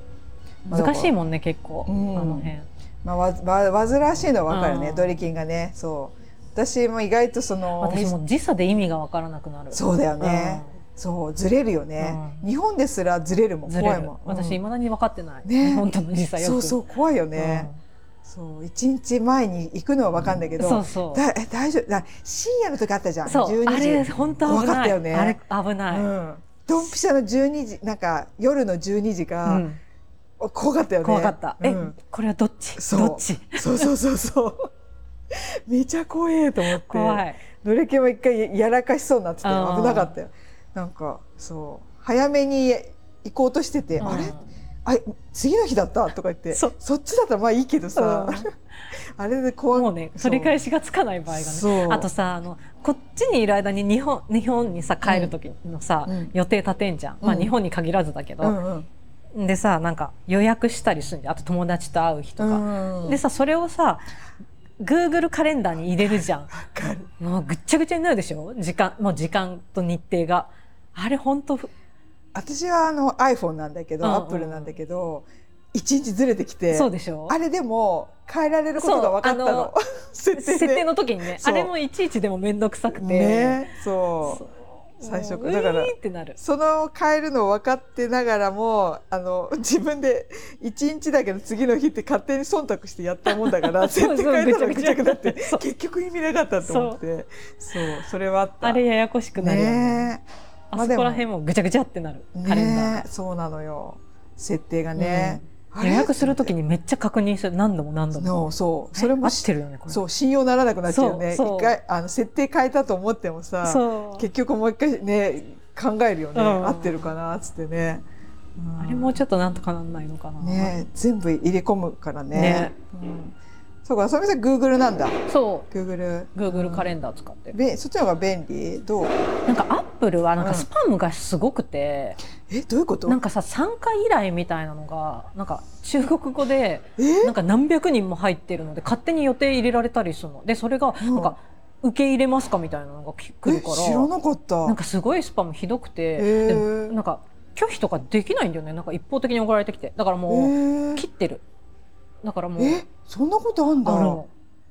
難しいもんね、結構あの辺。 まあ煩わしいのはわかるね、ドリキンがね。そう。私も意外と私も時差で意味がわからなくなる。 そうだよね。そうずれるよね。日本ですらずれるもん。怖いもん。 私未だに分かってない。日本との時差よく。 そう怖いよね。そう1日前に行くのは分かんだけど、大丈夫。深夜の時あったじゃん。12時。 あれ本当危ない。 怖かったよね。 あれ危ない。 ドンピシャの12時、なんか夜の12時が怖かったよね。 怖かった。これはどっち？どっち？ そうめちゃ怖えと思って、どれ系も一回やらかしそうになってて危なかったよ。なんかそう早めに行こうとしてて、あれ次の日だったとか言って、そっちだったらまあいいけどさ、あれで怖い。 もうね取り返しがつかない場合がね。あとさこっちにいる間に日本にさ帰る時のさ予定立てんじゃん。まあ日本に限らずだけど。でさなんか予約したりするんじゃん。あと友達と会う日とか。でさそれをさGoogle カレンダーに入れるじゃん。もうぐっちゃぐちゃになるでしょ。時間と日程が。あれ本当。 私はiPhone なんだけど、Apple なんだけど、1日ずれてきて。そうでしょ。あれでも変えられることが分かったの。 設定の時にね。あれもいちいちでも面倒くさくて。 ね、そう。最初だからその変えるの分かってながらも自分で1日だけど次の日って勝手に忖度してやったもんだから設定変えたらぐちゃぐちゃって結局意味なかったと思って、それはあった。 あれややこしくなるよね。あそこら辺もぐちゃぐちゃってなるカレンダー。 そうなのよ、設定がね。 予約するときにめっちゃ確認する。何度もそうそれも合ってるよね。これそう信用ならなくなっちゃうよね。一回設定変えたと思ってもさ結局もう一回ね考えるよね。合ってるかなっつってね。 あれもうちょっとなんとかなんないのかな。 ね全部入れ込むからね。そうか、あさみさん Google なんだ。 そう。 Google カレンダー使って。 そっちの方が便利？どう？ なんか Apple はなんかスパムがすごくて。 どういうこと？ なんかさ参加依頼みたいなのがなんか中国語でなんか何百人も入ってるので勝手に予定入れられたりするので、それがなんか受け入れますかみたいなのが来るから。 知らなかった。 なんかすごいスパムひどくて、でもなんか拒否とかできないんだよね。なんか一方的に送られてきて、だからもう切ってる。だからもうそんなことあんだ。 あるの。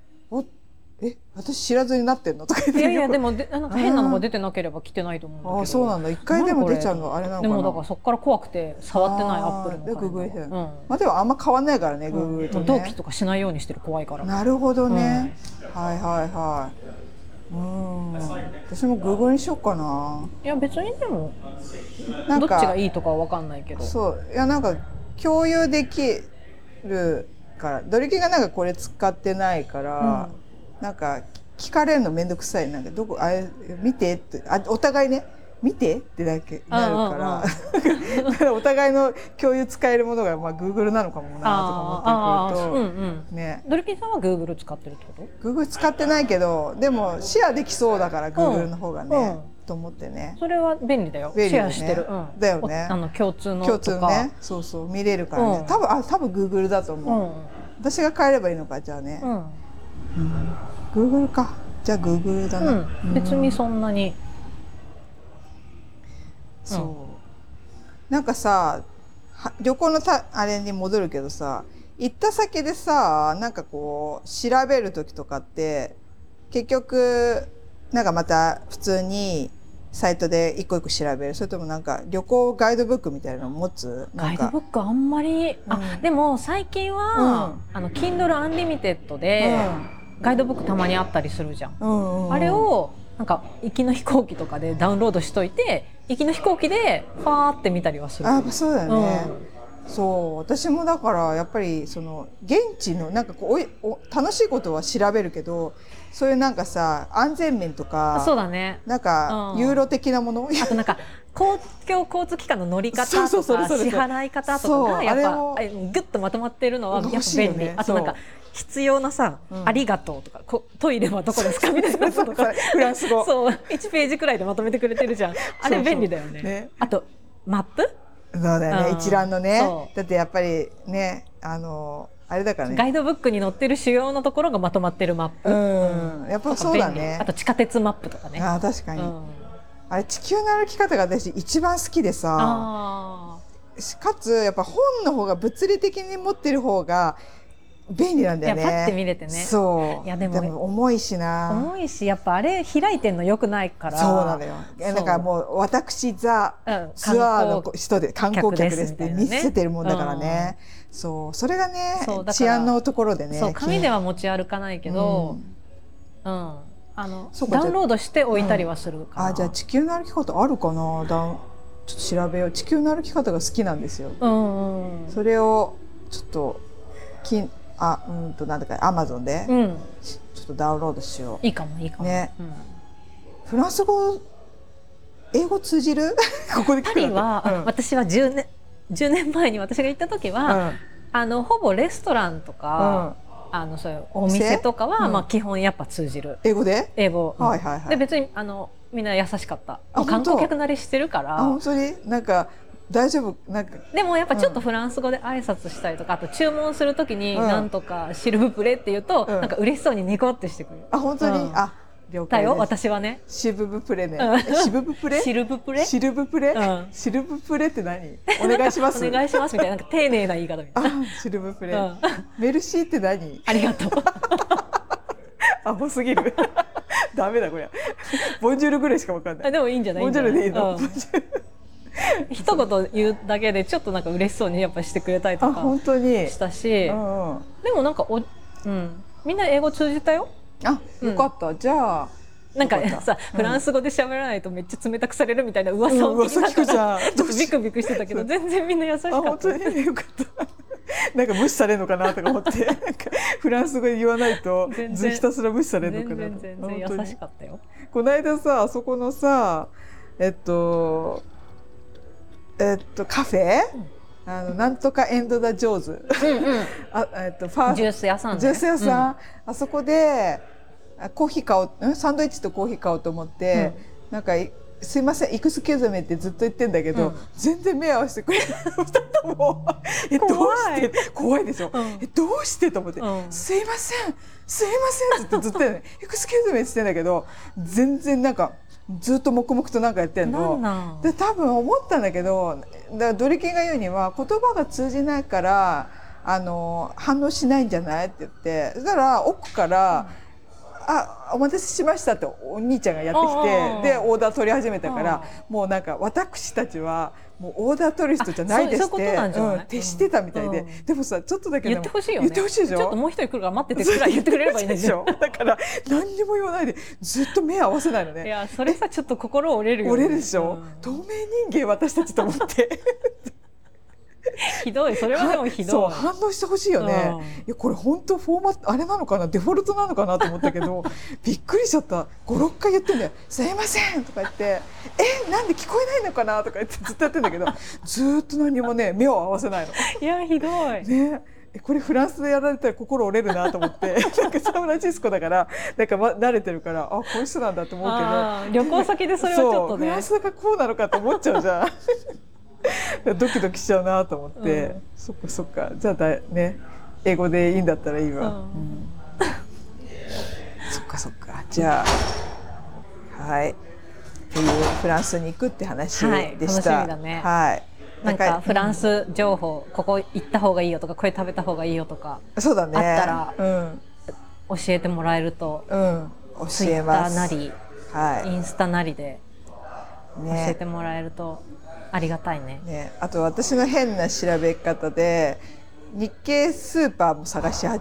私知らずになってんのとか言って。 いやでもなんか変なのが出てなければ来てないと思うんだけど。 そうなんだ。一回でも出ちゃうのあれなのかな。 でもだからそこから怖くて触ってないアップルのカレンダー。 まあでもあんま変わんないからね、Google とね。 同期とかしないようにしてる、怖いから。 なるほどね。はい。私も Google にしようかな。 いや別にでもどっちがいいとかは分かんないけど。 いやなんか共有できるから、ドリキがなんかこれ使ってないから。なんか聞かれるのめんどくさい。なんかどこあれ見てってお互いね見てってだけなるから、お互いの共有使えるものがGoogle なのかもなとか思ってくるとね。 ドルキンさんは Google 使ってるってこと？ Google 使ってないけどでもシェアできそうだから Google の方がね、と思ってね。 それは便利だよ。シェアしてる。 だよね。 共通のとかね。そうそう見れるからね。多分 Google だと思う。私が変えればいいのかじゃあね。Google か。じゃあ Google だな。 別にそんなに。 そうなんかさ旅行のあれに戻るけどさ、行った先でさなんかこう調べる時とかって結局なんかまた普通にサイトで一個一個調べる、それともなんか旅行ガイドブックみたいなの持つ？ ガイドブックあんまり、でも最近は、Kindle Unlimited で、ガイドブックたまにあったりするじゃん。あれをなんか行きの飛行機とかでダウンロードしといて、行きの飛行機でファーって見たりはする。 そうだよね。そう私もだからやっぱりその現地のなんかこう楽しいことは調べるけど、そういうなんかさ安全面とか、 そうだね、 なんかユーロ的なもの、 あとなんか公共交通機関の乗り方とか支払い方とかがやっぱグッとまとまってるのはやっぱ便利。あとなんか必要なさ、ありがとうとかトイレはどこですかみたいなこととかフランス語そう1ページくらいでまとめてくれてるじゃん。あれ便利だよね。あとマップ、 そうだよね、一覧のね。だってやっぱりねあれだからね、 ガイドブックに載ってる主要なところがまとまってるマップ、 やっぱそうだね。 あと地下鉄マップとかね。 確かに、あれ地球の歩き方が私一番好きでさ、かつやっぱ本の方が物理的に持ってる方が便利なんだよね。 パッて見れてね。 そう。いやでも重いしな。 重いしやっぱあれ開いてんの良くないから。 そうなのよ。だからもう私ツアーの人で観光客ですって見せてるもんだからね。そうそれがね治安のところでね。 そう紙では持ち歩かないけど、ダウンロードして置いたりはするから。 じゃあ地球の歩き方あるかな。ちょっと調べよう。地球の歩き方が好きなんですよ。それをちょっとなんだかアマゾンでちょっとダウンロードしよう。 いいかもいいかもね。フランス語英語通じる？ここでパリは私は10年前に私が行った時はほぼレストランとかそういうお店とかは基本やっぱ通じる。 英語で？ 英語。で別にみんな優しかった。観光客慣れしてるから。 本当になんか大丈夫。なんかでもやっぱちょっとフランス語で挨拶したりとか、あと注文するときになんとかシルブプレって言うとなんか嬉しそうにニコってしてくる。 本当に？了解です。 だよ私はね。 シルブプレね。シルブプレ？ シルブプレ？ シルブプレ？シルブプレって何？お願いします。 お願いしますみたいな、なんか丁寧な言い方みたいな。 シルブプレ。メルシーって何？ ありがとう。 アホすぎる。ダメだこれ。ボンジュールぐらいしかわかんない。 でもいいんじゃない？ ボンジュールでいいの？ 一言言うだけでちょっとなんか嬉しそうにやっぱしてくれたりとかしたし、でもなんかみんな英語通じたよ。 よかった。じゃあなんかさフランス語で喋らないとめっちゃ冷たくされるみたいな噂を聞くからちょっとビクビクしてたけど全然みんな優しかった。 本当によかった。なんか無視されるのかなとか思ってフランス語で言わないとひたすら無視されるのかなと。 全然優しかったよ。 この間さあそこのさカフェ、なんとかエンドダジョーズ、 ジュース屋さんね。 ジュース屋さん、あそこでコーヒー買おう、サンドイッチとコーヒー買おうと思って、なんかすいませんエクスキューズメってずっと言ってんだけど、全然目合わせてくれない2人とも。どうして怖いでしょ。どうしてと思って、すいませんすいませんってずっとエクスキューズメって言ってんだけど全然なんか。ずっと黙々となんかやってんので、多分思ったんだけど、ドリキンが言うには言葉が通じないから反応しないんじゃないって言って、そしたら奥からお待たせしましたってお兄ちゃんがやってきて、でオーダー取り始めたから、もうなんか私たちはもうオーダー取る人じゃないですって徹してたみたいで、でもさちょっとだけ言ってほしいよね。 言ってほしいでしょ。 ちょっともう一人来るから待っててくらい言ってくれればいいんですよ。 だから何にも言わないでずっと目合わせないのね。 いやそれさちょっと心折れるよね。 折れるでしょ。透明人間私たちと思ってひどい、それはでもひどい。 そう、反応してほしいよね。いやこれ本当フォーマットあれなのかな、デフォルトなのかなと思ったけどびっくりしちゃった。5、6回言ってんだよ。すいませんとか言って、なんで聞こえないのかなとか言ってずっとやってんだけど、ずっと何もね目を合わせないの。 いやひどいね。これフランスでやられたら心折れるなと思ってなんかサンフランシスコだからなんか、慣れてるから、こういう人なんだと思うけど、 旅行先でそれはちょっとね、 フランスがこうなのかと思っちゃうじゃんドキドキしちゃうなと思って、そっかそっか、じゃあね、英語でいいんだったらいいわ、そっかそっか、じゃあはいっていうフランスに行くって話でした。 楽しみだね。はい。なんかフランス情報、ここ行った方がいいよとか、これ食べた方がいいよとか、 そうだね、 あったら、教えてもらえると、 教えます。 ツイッターなり、インスタなりで教えてもらえるとありがたいね。 あと私の変な調べ方で日系スーパーも探した。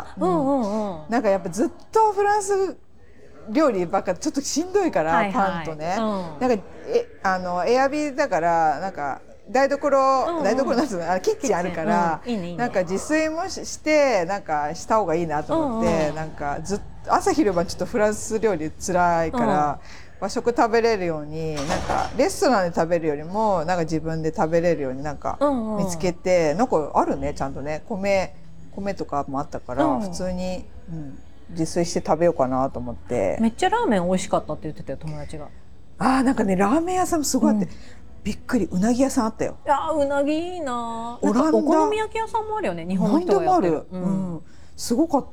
なんかやっぱずっとフランス料理ばっかちょっとしんどいから、パンとね、なんかエアビーだからなんか台所なんつうの、キッチンあるから、なんか自炊もしてなんかした方がいいなと思って、なんかずっと朝昼晩ちょっとフランス料理辛いから、和食食べれるように、なんかレストランで食べるよりもなんか自分で食べれるようになんか見つけて、なんかあるねちゃんとね、米とかもあったから、普通に、自炊して食べようかなと思って。 めっちゃラーメン美味しかったって言ってたよ、友達が。 なんかね、ラーメン屋さんもすごいあって、びっくり、うなぎ屋さんあったよ。 いや、うなぎいいな。お好み焼き屋さんもあるよね、日本の人がやってる。 すごかった。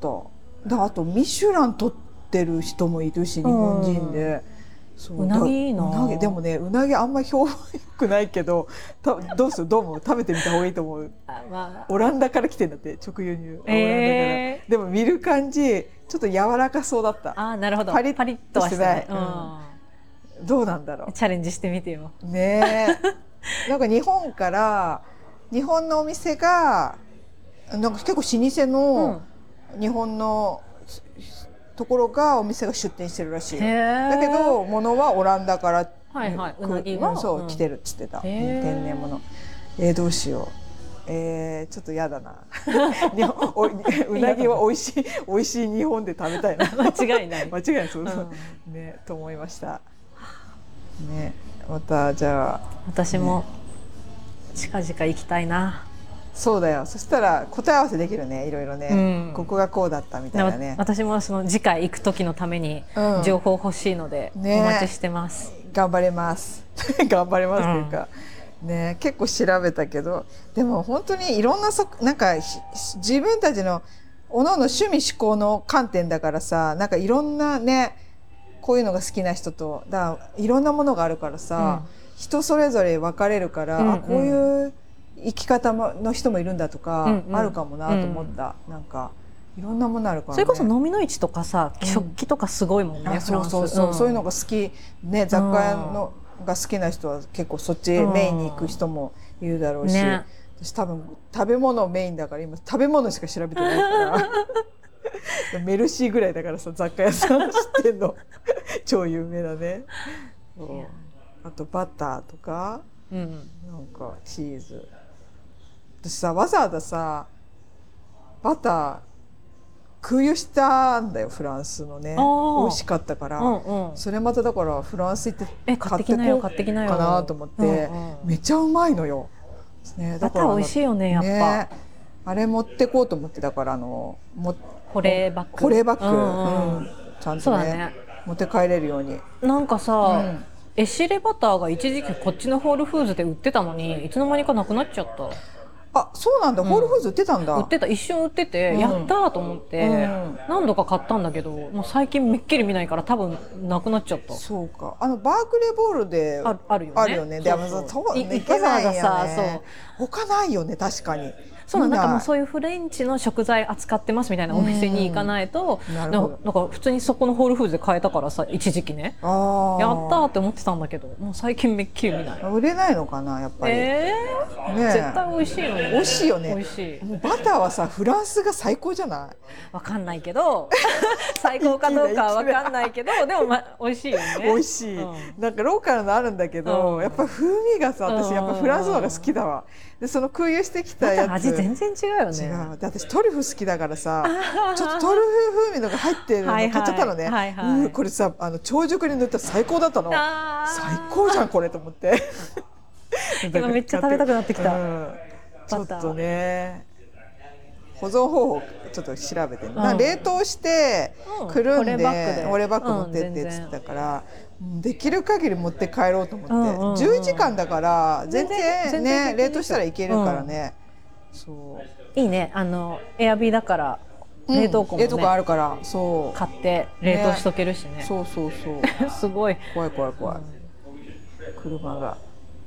あとミシュラン取ってる人もいるし、日本人で。 うなぎいいな。 でもね、うなぎあんまり評判良くないけど、どうする、どうも食べてみた方がいいと思う。オランダから来てんだって、直輸入。オランダから。でも見る感じちょっと柔らかそうだった。 なるほど。 パリッとしてない。どうなんだろう。 チャレンジしてみてよ。 ねえ。なんか日本のお店がなんか結構老舗の日本のところがお店が出店してるらしい。だけど物はオランダからうなぎはそう来てるっつってた。天然物。どうしよう。ちょっとやだな。うなぎは美味しい日本で食べたいな。 間違いない。 間違いない、そうねと思いました。ね、またじゃあ私も近々行きたいな。 そうだよ。そしたら答え合わせできるね、いろいろね。ここがこうだったみたいなね。 私もその次回行く時のために情報欲しいのでお待ちしてます。 頑張れます。頑張れますっていうか。ね、結構調べたけど、でも本当にいろんななんか自分たちの各々趣味嗜好の観点だからさ、なんかいろんなね、こういうのが好きな人といろんなものがあるからさ、人それぞれ分かれるから、こういう生き方の人もいるんだとか、あるかもなと思った。なんかいろんなものあるからね。 それこそ飲みの市とかさ、食器とかすごいもんね。 そういうのが好きね、雑貨屋のが好きな人は結構そっちメインに行く人もいるだろうし、私多分食べ物メインだから今食べ物しか調べてないからメルシーぐらいだからさ、雑貨屋さん知ってんの超有名だね。あとバターとか、なんかチーズ。私さ、わざわざさバター空輸したんだよ、フランスのね。美味しかったから、それまただからフランス行って買ってこうかなと思って、めっちゃうまいのよ。 バター美味しいよね、やっぱ。 あれ持ってこうと思って、だから保冷バッグ、ちゃんとね持って帰れるように。 なんかさ、エシレバターが一時期こっちのホールフーズで売ってたのに、いつの間にかなくなっちゃった。 そうなんだ、ホールフーズ売ってたんだ。 売ってた、一瞬売ってて、やったーと思って何度か買ったんだけど、もう最近めっきり見ないから多分なくなっちゃった。 そうか、バークレーボールであるよね。でも行けないよね。他ないよね、確かに。 そうなんかもうそういうフレンチの食材扱ってますみたいなお店に行かないと、なんか普通にそこのホールフーズで買えたからさ、一時期ね、やったーって思ってたんだけど、もう最近めっきり見ない。 売れないのかなやっぱり。 ね、絶対美味しいのに。 美味しいよね。 美味しい。 もうバターはさ、フランスが最高じゃない？ わかんないけど最高かどうかはわかんないけどでも、美味しいよね。 美味しい、なんかローカルのあるんだけど、やっぱ風味がさ、私やっぱフランスの方が好きだわ。でその空輸してきたやつ味全然違うよね。 違う。で私トリュフ好きだからさ、ちょっとトリュフ風味のが入ってるの買っちゃったのね。これさ、長熟に塗ったら最高だったの。最高じゃんこれと思って今めっちゃ食べたくなってきた。 ちょっとね、保存方法ちょっと調べて、冷凍してくるんで保冷バッグ持ってってっつったから、できる限り持って帰ろうと思って、10時間だから全然ね、冷凍したらいけるからね。そういいね。エアビーだから冷凍庫もね、 あるから、そう買って冷凍しとけるしね。 そうすごい怖い車が。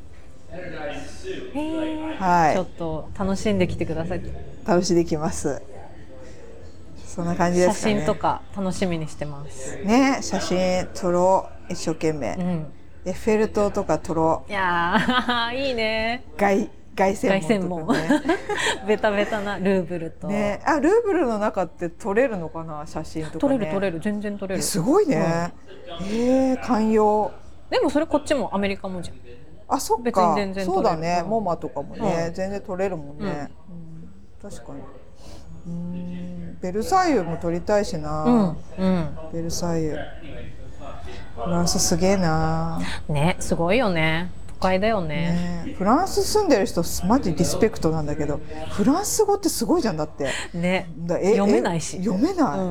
はい、ちょっと楽しんできてください。 楽しんできます。そんな感じですかね。 写真とか楽しみにしてますね。写真撮ろう、一生懸命、エッフェル塔とか撮ろう。 いやいいね。 凱旋門とかねベタベタなルーブルとね。ルーブルの中って撮れるのかな、写真とかね。 撮れる全然撮れる。 すごいね。寛容。 でもそれこっちもアメリカもじゃん。 あ、そっか。そうだね。モマとかもね、全然撮れるもんね。確かに。ベルサイユも撮りたいしな。ベルサイユ。フランスすげえな。 ね、すごいよね。都会だよね。 フランス住んでる人マジリスペクトなんだけど、フランス語ってすごいじゃん。だってね、読めないし。 読めない。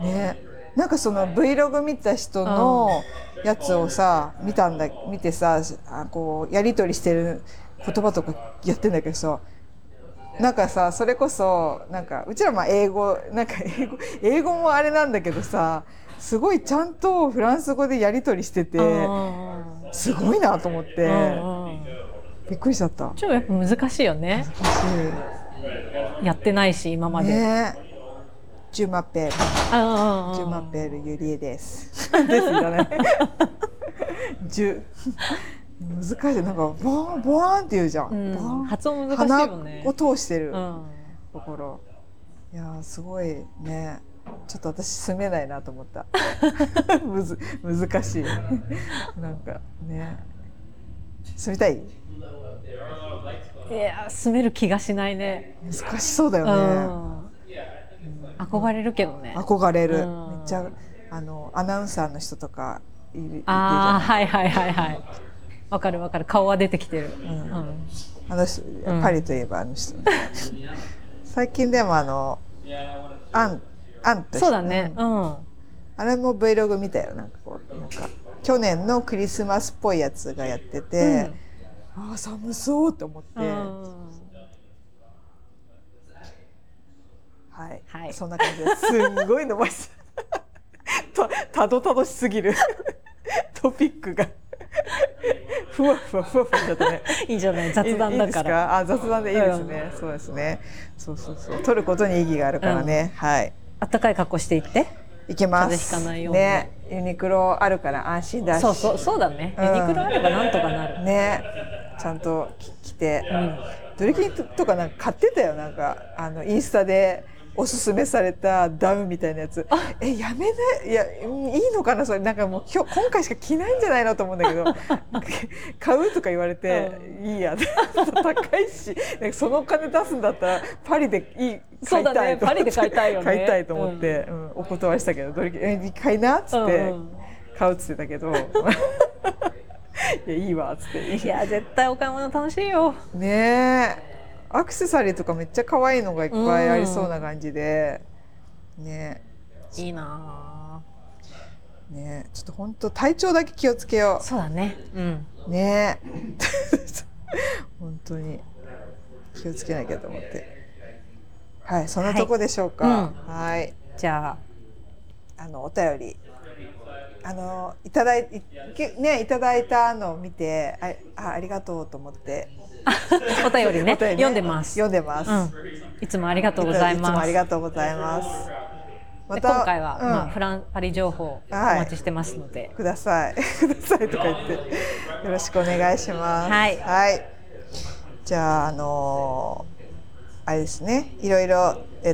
ね。なんかその Vlog 見た人のやつをさ見てさ、こうやり取りしてる言葉とかやってんだけどさ、なんかさ、それこそなんかうちら英語もあれなんだけどさ、すごいちゃんとフランス語でやり取りしてて、すごいなと思ってびっくりしちゃった。 ちょっとやっぱ難しいよね。やってないし今まで。 ジュマペルユリエですですよね難しい。なんかボワンって言うじゃん。 発音難しいよね。 鼻を通してるところ。いやすごいね。ちょっと私住めないなと思った難しいなんかね。住みたい？いや住める気がしないね。 難しそうだよね。 憧れるけどね。 憧れる。めっちゃアナウンサーの人とかいる。 はいわかる顔は出てきてる。 パリといえばあの人最近でもアンとそうだね。 あれも Vlog 見たよ。なんか去年のクリスマスっぽいやつがやってて、寒そうと思って、はい、そんな感じです。すんごい伸ばしたどしすぎるトピックがふわふわしちゃったね。 いいじゃない、雑談だから。 雑談でいいですね。そうですね。そう撮ることに意義があるからね。はい。 暖かい格好していっていけます。 風邪ひかないようにね。ユニクロあるから安心だし。 そうだね。ユニクロあればなんとかなるね。ちゃんと着て、ドリキンとかなんか買ってたよ。なんかインスタでおすすめされたダウンみたいなやつ。やめない。いやいいのかなそれ。なんかもう今回しか着ないんじゃないのと思うんだけど買うとか言われて、いいや高いし、なんかそのお金出すんだったらパリで買いたいと思って、パリで買いたいよね。買いたいと思って、お断りしたけど、ドリキン買いなっつって買うっつってたけどいやいいわっつって。 いや絶対お買い物楽しいよねえ。アクセサリーとかめっちゃ可愛いのがいっぱいありそうな感じで、ね。 いいな。 ね、ちょっと本当体調だけ気をつけよう。 そうだね。 ね。本当に気をつけなきゃと思って。はい、そんなとこでしょうか。はい。 じゃあお便りいただいたのを見てありがとうと思って。 お便りね、読んでます。 読んでます。 いつもありがとうございます。 いつもありがとうございます。 また今回は、パリ情報お待ちしてますので、 くださいくださいとか言ってよろしくお願いします。はい。じゃああれですね、いろいろ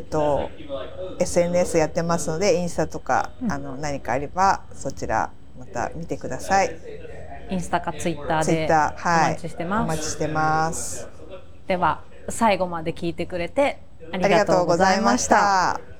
SNS やってますので、インスタとか何かあればそちらまた見てください。 インスタかツイッターでお待ちしてます。 お待ちしてます。 では最後まで聞いてくれてありがとうございました。